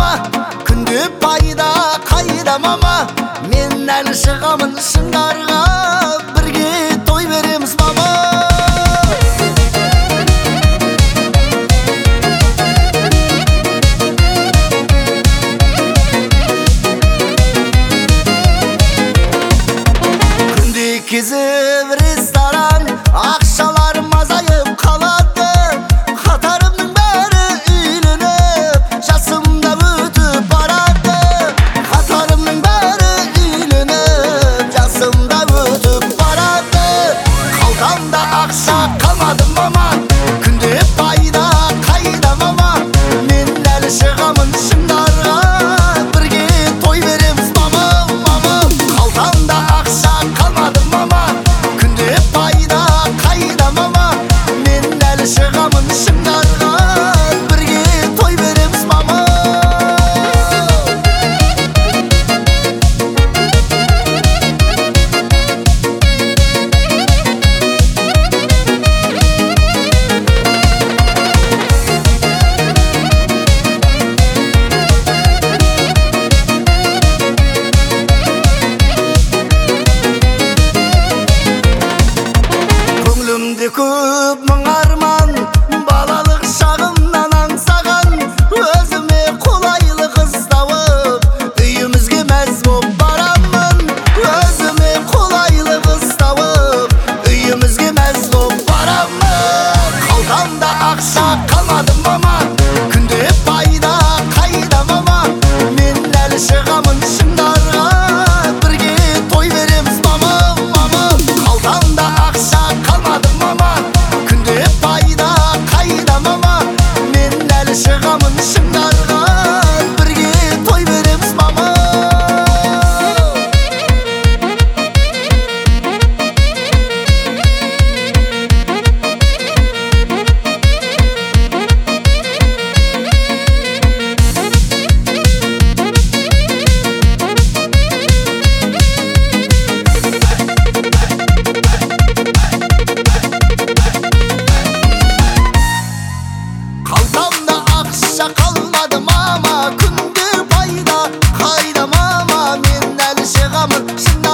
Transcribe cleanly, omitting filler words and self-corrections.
мама, күнде пайда қайда мама, мен әлі шығамын шыңдарға, бірге той береміз мама. Күнде кезіп ресторан, ақшаларым азайып қалады, қатарымның бәрі үйленіп, жасымда өтіп барады. Қатарымның бәрі үйленіп, жасымда өтіп барады. Қалтамда ақша қалмады мама, күнде пайда қайда мама, мен әлі шығамын шыңдарға, бірге той береміз мама, мама. Қалтамда ақша қалмады мама, күнде пайда қайда мама, мен әлі шығамын шыңдарға, бірге той береміз мама. Көңілімде көп мың арман, балалық шағымнан аңсаған, өзіме қолайлы қыз тауып, үйімізге мәз боп барамын. Өзіме қолайлы қыз тауып, үйімізге мәз боп барамын. Қалтамда ақша қалмады мама, күнде пайда қайда мама, мен әлі шығамын шыңдарға, бірге той береміз мама, мама. Қалтамда ақша қалмады мама, күнде пайда қайда мама, мен әлі шығамын шыңдарға, бірге той береміз мама. Қалтамда ақша қалмады мама, күнде пайда қайда мама, мен әлі шығамын шыңдарға.